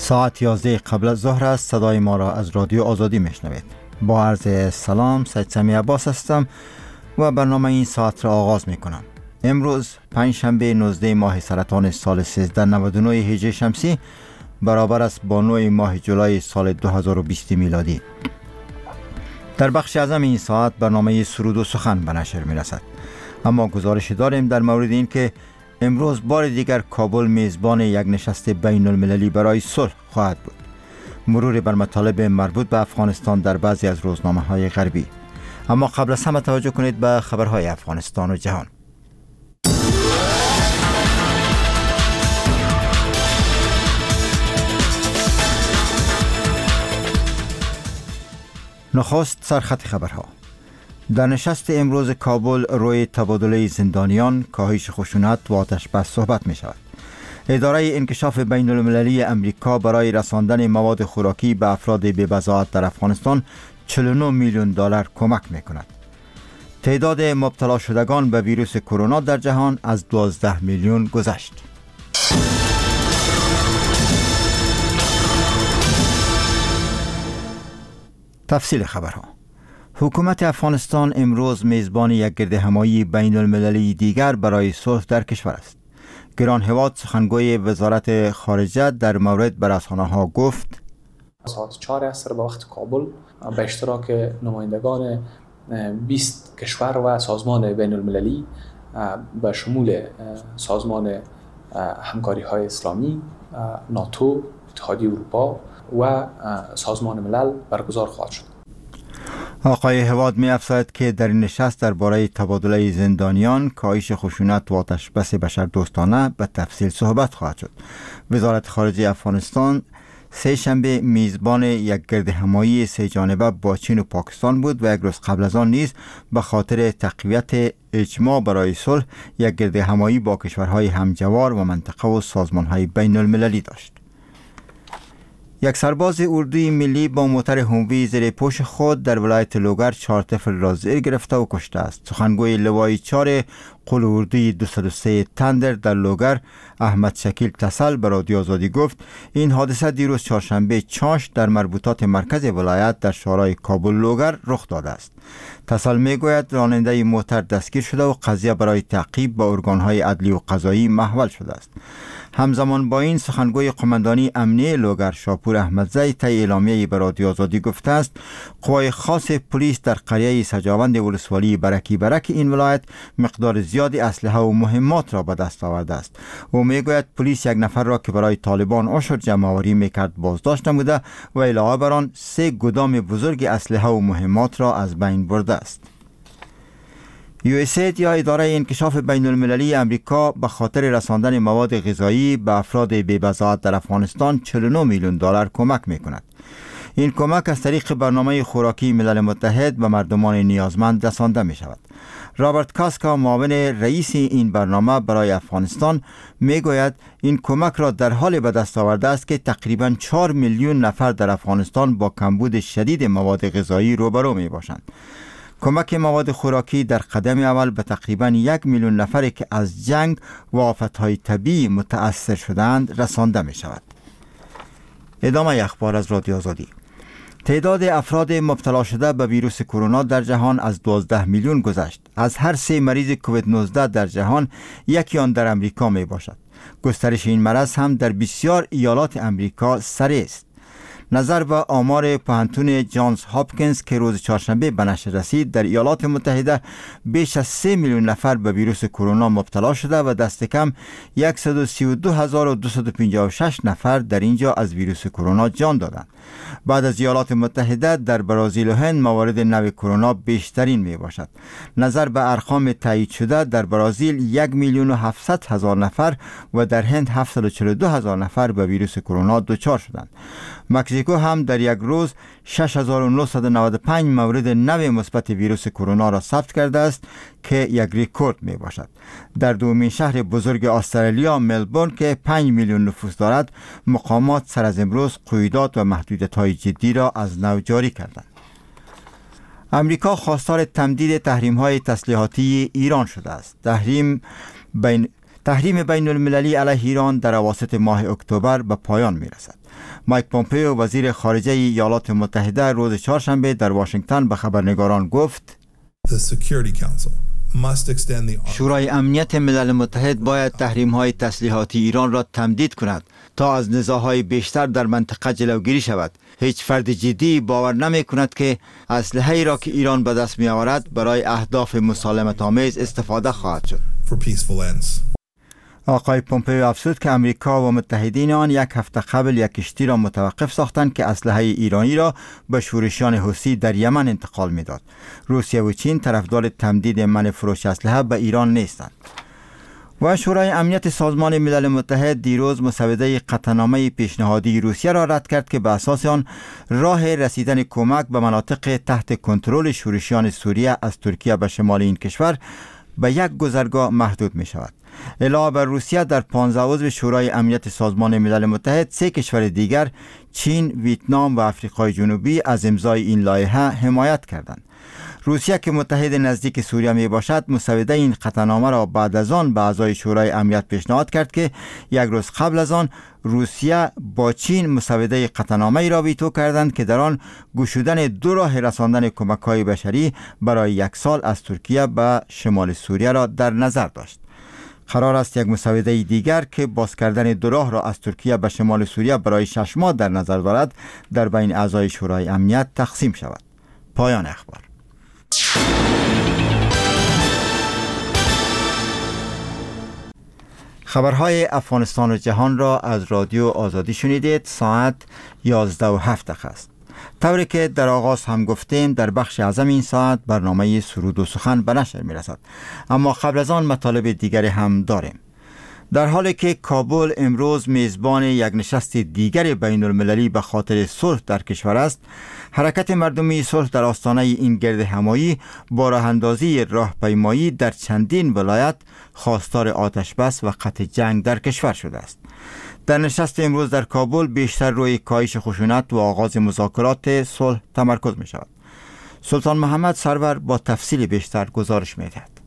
ساعت 11 قبل از ظهر است. صدای ما را از رادیو آزادی میشنوید. با عرض سلام، سید سمی عباس هستم و برنامه این ساعت را آغاز میکنم. امروز پنجشنبه 19 ماه سرطان سال 1399 هجری شمسی برابر است با 9 ماه جولای سال 2020 میلادی. در بخش اعظم این ساعت برنامه سرود و سخن به نشر میرسد، اما گزارش داریم در مورد این که امروز بار دیگر کابل میزبان یک نشست بین المللی برای صلح خواهد بود. مرور بر مطالب مربوط به افغانستان در بعضی از روزنامه‌های غربی. اما قبل از همه توجه کنید به خبرهای افغانستان و جهان. نخست سرخط خبرها. در نشست امروز کابل روی تبادله زندانیان، کاهش خشونت و آتش بس صحبت می شود. اداره انکشاف بین المللی امریکا برای رساندن مواد خوراکی به افراد بی‌بضاعت در افغانستان 49 میلیون دلار کمک می کند. تعداد مبتلا شدگان به ویروس کرونا در جهان از 12 میلیون گذشت. تفصیل خبرها. حکومت افغانستان امروز میزبان یک گردهمایی بین المللی دیگر برای صلح در کشور است. گران هواد سخنگوی وزارت خارجه در مورد به رسانه‌ها گفت: ساعت 4 عصر به وقت کابل به اشتراک نمایندگان 20 کشور و سازمان بین المللی به شمول سازمان همکاری های اسلامی، ناتو، اتحادیه اروپا و سازمان ملل برگزار خواهد شد. آقای هواد می افزاید که در این نشست درباره تبادله زندانیان، کاهش خشونت و آتش بس بشردوستانه به تفصیل صحبت خواهد شد. وزارت خارجه افغانستان سه شنبه میزبان یک گردهمایی سه جانبه با چین و پاکستان بود و یک روز قبل از آن نیز به خاطر تقویت اجماع برای صلح یک گردهمایی با کشورهای همجوار و منطقه و سازمانهای بین المللی داشت. یک سرباز اردوی ملی با موتر هوموی زیر پوش خود در ولایت لوگر 4 طفل را زیر گرفته و کشته است. سخنگوی لوای 4 قول اردوی 203 تندر در لوگر، احمد شکیل تسل به رادیو آزادی گفت این حادثه دیروز چهارشنبه چاش در مربوطات مرکز ولایت در شورای کابل لوگر رخ داده است. تسل میگوید راننده موتر دستگیر شده و قضیه برای تعقیب با ارگانهای عدلی و قضایی محول شده است. همزمان با این سخنگوی قماندانی امنیه لوگر شاپور احمدزی طی اعلامیه‌ای به رادیو آزادی گفته است قوای خاص پلیس در قریه سجاوند ولسوالی برکی برک این ولایت مقدار زیادی اسلحه و مهمات را به دست آورده است. او میگوید پلیس یک نفر را که برای طالبان عشر جمع‌آوری میکرد بازداشت نموده و علاوه بر آن 3 گدام بزرگ اسلحه و مهمات را از بین برده است. USAID یا اداره انکشاف بین المللی امریکا به خاطر رساندن مواد غذایی به افراد بی‌بضاعت در افغانستان 49 میلیون دلار کمک می کند. این کمک از طریق برنامه خوراکی ملل متحد به مردمان نیازمند رسانده می شود. رابرت کاسکا معاون رئیس این برنامه برای افغانستان می گوید این کمک را در حال به دست آورده است که تقریباً 4 میلیون نفر در افغانستان با کمبود شدید مواد غذایی روبرو می باشند. کمک مواد خوراکی در قدم اول به تقریباً 1 میلیون نفری که از جنگ و آفتهای طبیعی متأثر شدند رسانده می شود. ادامه اخبار از رادیو آزادی. تعداد افراد مبتلا شده به ویروس کرونا در جهان از 12 میلیون گذشت. از هر 3 مریض کووید 19 در جهان یکی آن در امریکا می باشد. گسترش این مرض هم در بسیار ایالات امریکا سریع است. نظر به آمار پوهنتون جانز هاپکینز که روز چهارشنبه به نشر رسید در ایالات متحده بیش از 3 میلیون نفر به ویروس کرونا مبتلا شده و دست کم 132,256 نفر در اینجا از ویروس کرونا جان دادند. بعد از ایالات متحده در برزیل و هند موارد نو کرونا بیشترین می باشد. نظر به ارقام تایید شده در برزیل 1,700,000 نفر و در هند 742,000 نفر به ویروس کرونا دچار شدند. مکزیکو هم در یک روز 6,995 مورد نو مثبت ویروس کرونا را ثبت کرده است که یک رکورد می باشد. در دومین شهر بزرگ استرالیا ملبورن که 5 میلیون نفوس دارد مقامات سر از امروز قیودات و محدودیت‌های جدی را از نو جاری کردند. امریکا خواستار تمدید تحریم‌های تسلیحاتی ایران شده است. تحریم بین المللی علیه ایران در اواسط ماه اکتبر به پایان می رسد. مایک پومپئو وزیر خارجه ایالات متحده روز چهارشنبه در واشنگتن به خبرنگاران گفت شورای امنیت ملل متحد باید تحریم‌های تسلیحاتی ایران را تمدید کند تا از نزاع‌های بیشتر در منطقه جلوگیری شود. هیچ فرد جدی باور نمی کند که اسلحه‌ای را که ایران به دست می آورد برای اهداف مسالمت آمیز استفاده خواهد شد. آقای پومپئو افزود که امریکا و متحدین آن یک هفته قبل یک کشتی را متوقف ساختند که اسلحه ایرانی را به شورشیان حوثی در یمن انتقال میداد. روسیه و چین طرفدار تمدید منع فروش اسلحه به ایران نیستند. و شورای امنیت سازمان ملل متحد دیروز مسوده قطعنامه پیشنهادی روسیه را رد کرد که به اساس آن راه رسیدن کمک به مناطق تحت کنترل شورشیان سوریه از ترکیه به شمال این کشور به یک گذرگاه محدود می شود. علاوه بر روسیه در 15 عضو شورای امنیت سازمان ملل متحد 3 کشور دیگر چین، ویتنام و آفریقای جنوبی از امضای این لایحه حمایت کردند. روسیه که متحد نزدیک سوریه می باشد مسوده این قطعنامه را بعد از آن به اعضای شورای امنیت پیشنهاد کرد که یک روز قبل از آن روسیه با چین مسوده قطعنامه ای را ویتو کردند که در آن گشودن 2 راه رساندن کمک‌های بشری برای 1 سال از ترکیه به شمال سوریه را در نظر داشت. قرار است یک مسوده دیگر که باز کردن 2 راه را از ترکیه به شمال سوریه برای 6 ماه در نظر دارد در بین اعضای شورای امنیت تقسیم شود. پایان اخبار. خبرهای افغانستان و جهان را از رادیو آزادی شنیدید. ساعت 11:07 است. طوری که در آغاز هم گفتیم در بخش اعظم این ساعت برنامه سرود و سخن به نشر می رسد. اما قبل از آن مطالب دیگری هم داریم. در حالی که کابل امروز میزبان یک نشست دیگر بین المللی به خاطر صلح در کشور است، حرکت مردمی صلح در آستانه این گرد همایی با راه اندازی راهپیمایی در چندین ولایت خواستار آتش بس و قطع جنگ در کشور شده است. در نشست امروز در کابل بیشتر روی کاهش خشونت و آغاز مذاکرات صلح تمرکز می شود. سلطان محمد سرور با تفصیل بیشتر گزارش می دهد.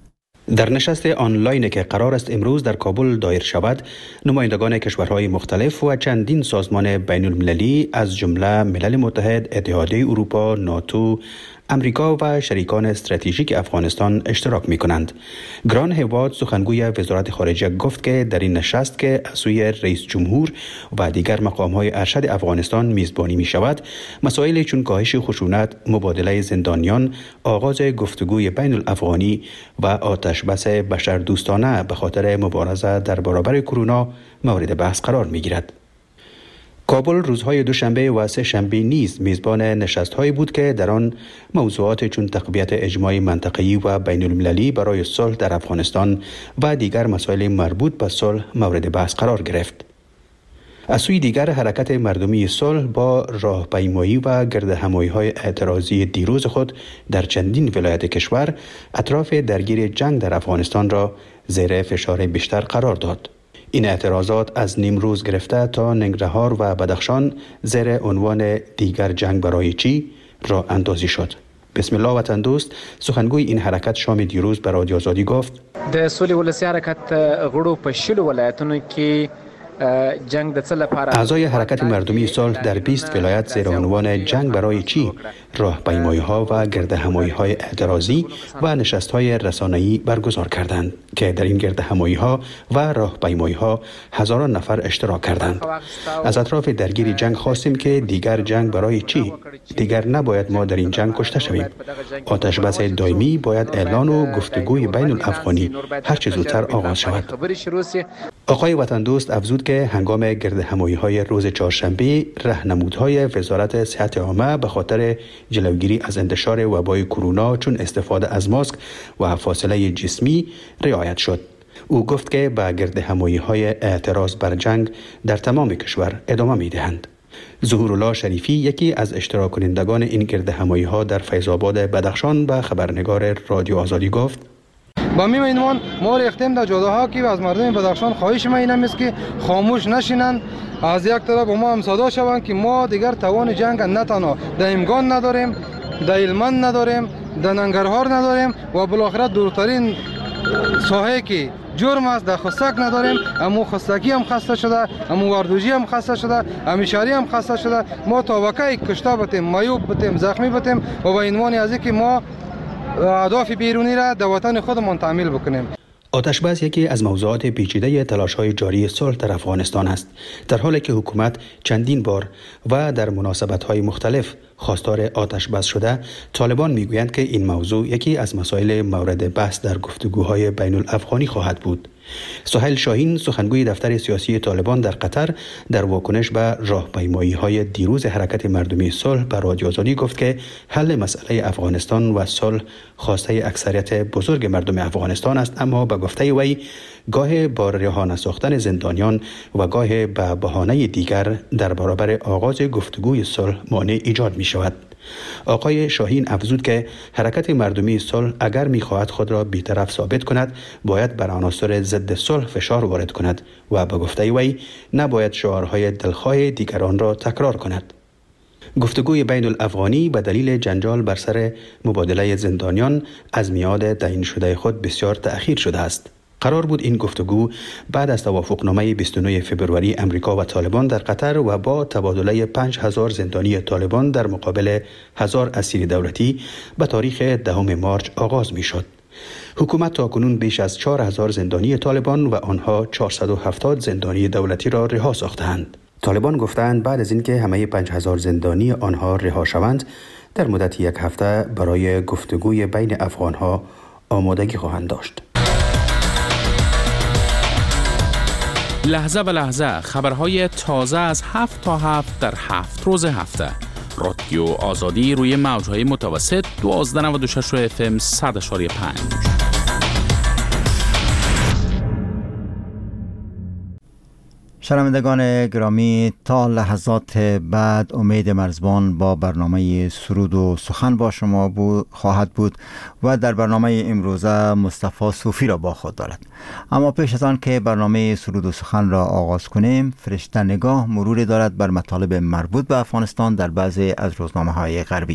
در نشست آنلاین که قرار است امروز در کابل دایر شود، نمایندگان کشورهای مختلف و چندین سازمان بین المللی از جمله ملل متحد، اتحادیه اروپا، ناتو، امریکا و شریکان استراتژیک افغانستان اشتراک می کنند. گران هیواد سخنگوی وزارت خارجه گفت که در این نشست که از سوی رئیس جمهور و دیگر مقام‌های ارشد افغانستان میزبانی می شود، مسائل چون کاهش خشونت، مبادله زندانیان، آغاز گفتگوی بین الافغانی و آتش بس بشردوستانه به خاطر مبارزه در برابر کرونا مورد بحث قرار می گیرد. کابل روزهای دوشنبه و سه شنبه نیز میزبان نشست‌هایی بود که در آن موضوعات چون تقویت اجماع منطقه‌ای و بین المللی برای صلح در افغانستان و دیگر مسائل مربوط به صلح مورد بحث قرار گرفت. از سوی دیگر حرکت مردمی صلح با راهپیمایی و گردهمایی‌های اعتراضی دیروز خود در چندین ولایت کشور اطراف درگیر جنگ در افغانستان را زیر فشار بیشتر قرار داد. این اعتراضات از نیمروز گرفته تا ننگرهار و بدخشان زیر عنوان دیگر جنگ برای چی راه اندازی شد. بسم الله وطن دوست سخنگوی این حرکت شام دیروز به رادیو آزادی گفت د سولې ولسی حرکت غړو په شلو ولایتونو کې جنگ د څه لپاره اعضای حرکت مردمی صلح در 20 ولایت زیر عنوان جنگ برای چی راهپیمایی‌ها و گردهمایی‌های اعتراضی و نشست‌های رسانه‌ای برگزار کردند که در این گردهمایی‌ها و راهپیمایی‌ها هزاران نفر اشتراک کردند. از اطراف درگیر جنگ خواستیم که دیگر جنگ برای چی؟ دیگر نباید ما در این جنگ کشته شویم. آتش بس دائمی باید اعلان و گفتگوی بین الافغانی هر چه زودتر آغاز شود. آقای وطن دوست افزود که هنگام گردهمایی‌های روز چهارشنبه راهنمودهای وزارت صحت عامه به خاطر جلوگیری از انتشار وبای کرونا چون استفاده از ماسک و فاصله جسمی رعایت شد. او گفت که به گردهمایی‌های اعتراض بر جنگ در تمام کشور ادامه می‌دهند. ظهورالله شریفی یکی از اشتراک کنندگان این گردهمایی‌ها در فیض‌آباد بدخشان به خبرنگار رادیو آزادی گفت با میمونیم ما ریختیم در جاده ها که از مردم بدخشان خواهش ما این است که خاموش نشینند، از یک طرف ما هم صدا شوند که ما دیگر توان جنگ نه تنها در امگان نداریم، در هلمند نداریم، در ننگرهار نداریم و بالاخره دورترین ساحه که جرم است در خستک نداریم. امو خستکی هم خسته شده، امو واردوجی هم خسته شده، امیشاری هم خسته شده. ما تا وقتی کشته بتیم، معیوب بتیم، زخمی بتیم و به عنوان از اینکه ما اهداف بیرونی را در وطن خودمان تعمیل بکنیم. آتش‌بس یکی از موضوعات پیچیده تلاش‌های جاری صلح در افغانستان است، در حالی که حکومت چندین بار و در مناسبت‌های مختلف خواستار آتش‌بس شده. طالبان می‌گویند که این موضوع یکی از مسائل مورد بحث در گفتگوهای بین الافغانی خواهد بود. سهیل شاهین، سخنگوی دفتر سیاسی طالبان در قطر، در واکنش به راهپیمایی‌های دیروز حرکت مردمی صلح به رادیو آزادی گفت که حل مسئله افغانستان و صلح خواسته اکثریت بزرگ مردم افغانستان است، اما به گفته وی گاه با رها نساختن زندانیان و گاه به بهانه دیگر در برابر آغاز گفتگوی صلح مانع ایجاد می شود. آقای شاهین افزود که حرکت مردمی صلح اگر می‌خواهد خود را بی‌طرف ثابت کند، باید بر عناصر ضد صلح فشار وارد کند و به گفته وی نباید شعارهای دلخواه دیگران را تکرار کند. گفتگوی بین الافغانی به دلیل جنجال بر سر مبادله زندانیان از میعاد تعیین شده خود بسیار تأخیر شده است. قرار بود این گفتگو بعد از توافقنامه 29 فوریه امریکا و طالبان در قطر و با تبادله 5000 زندانی طالبان در مقابل 1000 اسیر دولتی به تاریخ 10 مارس آغاز می شد. حکومت تاکنون بیش از 4000 زندانی طالبان و آنها 470 زندانی دولتی را رها ساختند. طالبان گفتند بعد از اینکه همه 5000 زندانی آنها رها شوند، در مدت یک هفته برای گفتگوی بین افغانها آمادگی خواهند داشت. لحظه به لحظه خبرهای تازه از 7 تا 7 در 7 روز هفته. رادیو آزادی روی موجهای متوسط 1296 FM 100.5. شنوندگان گرامی، تا لحظات بعد امید مرزبان با برنامه سرود و سخن با شما خواهد بود و در برنامه امروزه مصطفی صوفی را با خود دارد. اما پیش از آن که برنامه سرود و سخن را آغاز کنیم، فرشته نگاه مروری دارد بر مطالب مربوط به افغانستان در بعضی از روزنامه‌های غربی.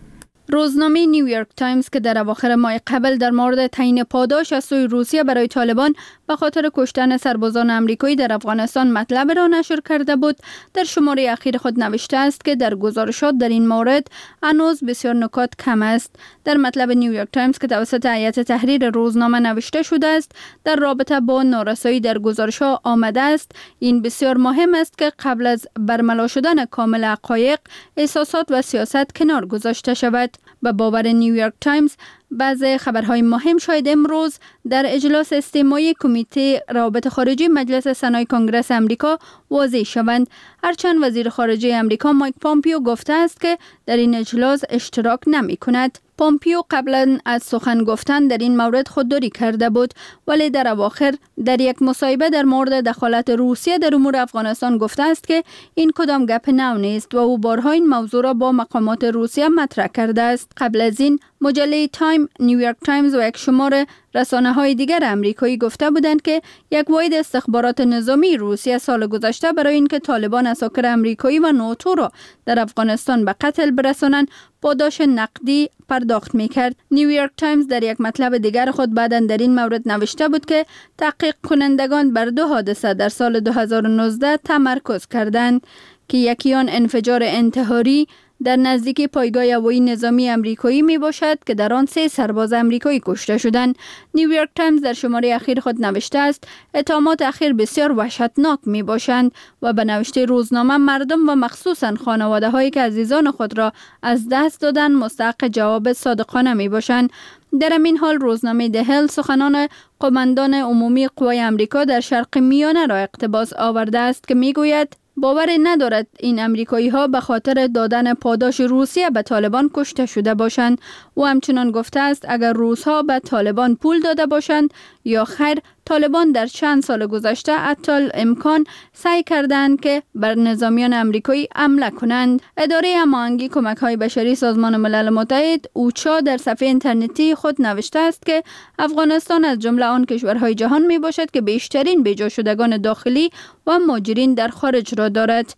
روزنامه نیویورک تایمز که در اواخر ماه قبل در مورد تعیین پاداش از سوی روسیه برای طالبان به خاطر کشتن سربازان آمریکایی در افغانستان مطلب را نشر کرده بود، در شماره اخیر خود نوشته است که در گزارشات در این مورد هنوز بسیار نکات کم است. در مطلب نیویورک تایمز که توسط هیئت تحریر روزنامه نوشته شده است، در رابطه با نارسایی در گزارش‌ها آمده است: این بسیار مهم است که قبل از برملا شدن کامل حقایق، احساسات و سیاست کنار گذاشته شود. به باور نیویورک تایمز، بعضی خبرهای مهم شاید امروز در اجلاس استماعی کمیته روابط خارجی مجلس سنای کنگره امریکا واضح شوند. هرچند وزیر خارجه امریکا مایک پامپیو گفته است که در این اجلاس اشتراک نمی کند. پامپیو قبلا از سخن گفتن در این مورد خودداری کرده بود، ولی در اواخر در یک مصاحبه در مورد دخالت روسیه در امور افغانستان گفته است که این کدام گپ نو نیست و او بارها این موضوع را با مقامات روسیه مطرح کرده است. قبل از این مجله تایم، نیویورک تایمز و یک شمار رسانه‌های دیگر امریکایی گفته بودند که یک واحد استخبارات نظامی روسیه سال گذشته برای اینکه طالبان اساکر امریکایی و ناتو را در افغانستان به قتل برسانند پاداش نقدی پرداخت می‌کرد. نیویورک تایمز در یک مطلب دیگر خود بعداً در این مورد نوشته بود که تحقیق کنندگان بر 2 حادثه در سال 2019 تمرکز کردند که یکی آن انفجار انتحاری در نزدیکی پایگاه هوایی نظامی امریکایی می باشد که در آن 3 سرباز امریکایی کشته شدند. نیویورک تایمز در شماره اخیر خود نوشته است: اتهامات اخیر بسیار وحشتناک می باشند و به نوشته روزنامه مردم و مخصوصاً خانواده هایی که عزیزان خود را از دست دادن مستحق جواب صادقانه می باشند. در این حال روزنامه دهل سخنان قماندان عمومی قوای امریکا در شرق میانه را اقتباس آورده است که می گوید باور ندارد این امریکایی ها به خاطر دادن پاداش روسیه به طالبان کشته شده باشند. و همچنان گفته است اگر روس ها به طالبان پول داده باشند یا خیر، طالبان در چند سال گذشته حتی امکان سعی کردند که بر نظامیان امریکایی حمله کنند. اداره هماهنگی کمک‌های بشری سازمان ملل متحد اوچا در صفحه اینترنتی خود نوشته است که افغانستان از جمله آن کشورهای جهان می باشد که بیشترین بیجا شدگان داخلی و مهاجرین در خارج را دارد.